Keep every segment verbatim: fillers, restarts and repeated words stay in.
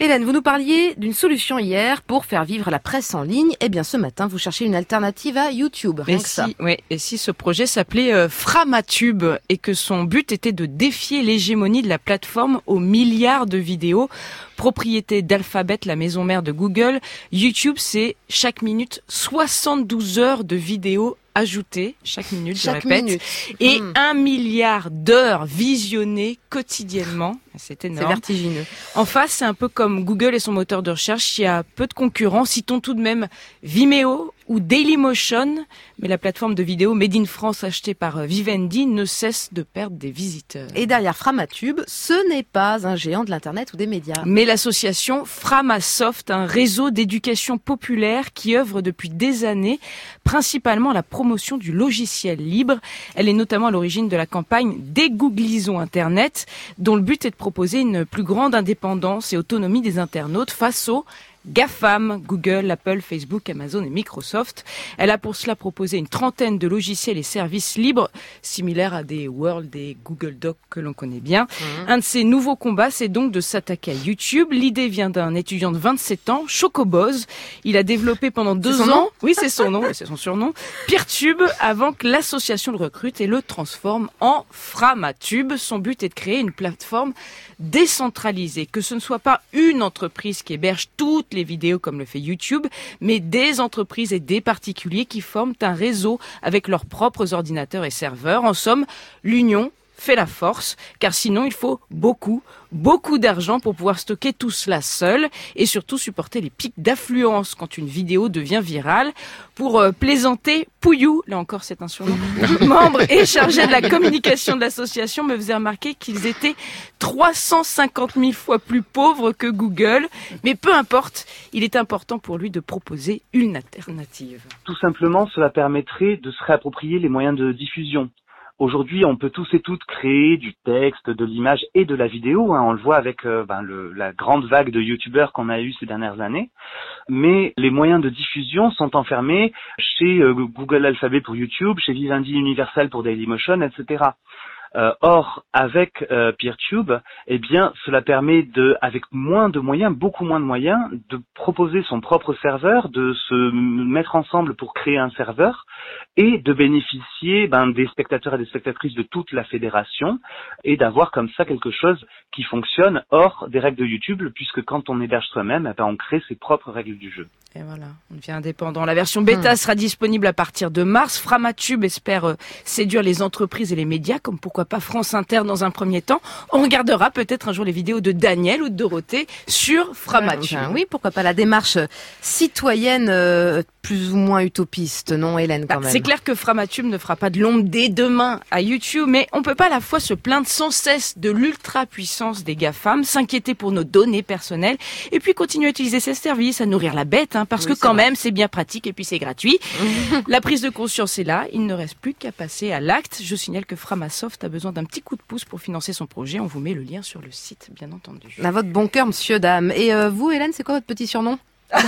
Hélène, vous nous parliez d'une solution hier pour faire vivre la presse en ligne. Eh bien, ce matin, vous cherchez une alternative à YouTube. Rien Et que ça. si, ouais, et si ce projet s'appelait euh, Framatube et que son but était de défier l'hégémonie de la plateforme aux milliards de vidéos, propriété d'Alphabet, la maison mère de Google, YouTube, c'est chaque minute soixante-douze heures de vidéos ajoutées, chaque minute, Chaque je répète, minute. et Mmh. un milliard d'heures visionnées quotidiennement. C'est énorme. C'est vertigineux. En face, c'est un peu comme Google et son moteur de recherche. Il y a peu de concurrents. Citons tout de même Vimeo ou Dailymotion. Mais la plateforme de vidéo Made in France achetée par Vivendi ne cesse de perdre des visiteurs. Et derrière Framatube, ce n'est pas un géant de l'Internet ou des médias. Mais l'association Framasoft, un réseau d'éducation populaire qui œuvre depuis des années, principalement à la promotion du logiciel libre. Elle est notamment à l'origine de la campagne Dégooglisons Internet, dont le but est de proposer une plus grande indépendance et autonomie des internautes face aux GAFAM, Google, Apple, Facebook, Amazon et Microsoft. Elle a pour cela proposé une trentaine de logiciels et services libres, similaires à des Word et Google Docs que l'on connaît bien. Mmh. Un de ses nouveaux combats, c'est donc de s'attaquer à YouTube. L'idée vient d'un étudiant de vingt-sept ans, Chocoboz. Il a développé pendant deux ans... Nom oui, c'est son nom, c'est son surnom. Peertube, avant que l'association le recrute et le transforme en Framatube. Son but est de créer une plateforme décentralisée, que ce ne soit pas une entreprise qui héberge toutes les vidéos comme le fait YouTube, mais des entreprises et des particuliers qui forment un réseau avec leurs propres ordinateurs et serveurs. En somme, l'union fait la force, car sinon il faut beaucoup, beaucoup d'argent pour pouvoir stocker tout cela seul et surtout supporter les pics d'affluence quand une vidéo devient virale. Pour euh, plaisanter, Pouillou, là encore c'est un surnom, membre et chargé de la communication de l'association, me faisait remarquer qu'ils étaient trois cent cinquante mille fois plus pauvres que Google. Mais peu importe, il est important pour lui de proposer une alternative. Tout simplement, cela permettrait de se réapproprier les moyens de diffusion. Aujourd'hui, on peut tous et toutes créer du texte, de l'image et de la vidéo. Hein. On le voit avec euh, ben, le, la grande vague de youtubeurs qu'on a eu ces dernières années. Mais les moyens de diffusion sont enfermés chez euh, Google Alphabet pour YouTube, chez Vivendi Universal pour Dailymotion, et cetera. Euh, or, avec euh, Peertube, eh bien, cela permet de, avec moins de moyens, beaucoup moins de moyens, de proposer son propre serveur, de se mettre ensemble pour créer un serveur et de bénéficier ben, des spectateurs et des spectatrices de toute la fédération et d'avoir comme ça quelque chose qui fonctionne hors des règles de YouTube, puisque quand on héberge soi-même, eh ben, on crée ses propres règles du jeu. Et voilà, on devient indépendant. La version bêta mmh. sera disponible à partir de mars. Framatube espère euh, séduire les entreprises et les médias, comme pourquoi pas France Inter dans un premier temps. On regardera peut-être un jour les vidéos de Daniel ou de Dorothée sur Framatube. Enfin, oui, pourquoi pas la démarche citoyenne euh, plus ou moins utopiste, non Hélène quand bah, même. C'est clair que Framatube ne fera pas de l'ombre dès demain à YouTube, mais on peut pas à la fois se plaindre sans cesse de l'ultra-puissance des GAFAM, s'inquiéter pour nos données personnelles, et puis continuer à utiliser ces services, à nourrir la bête, hein, parce oui, que quand vrai. même c'est bien pratique et puis c'est gratuit. La prise de conscience est là, il ne reste plus qu'à passer à l'acte. Je signale que Framasoft a besoin d'un petit coup de pouce pour financer son projet. On vous met le lien sur le site, bien entendu. À votre bon cœur, monsieur, dame. Et euh, vous, Hélène, c'est quoi votre petit surnom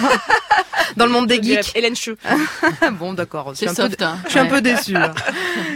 dans le monde des geeks? Hélène Cheux. Bon, d'accord. C'est soft, hein. Je suis un peu déçue.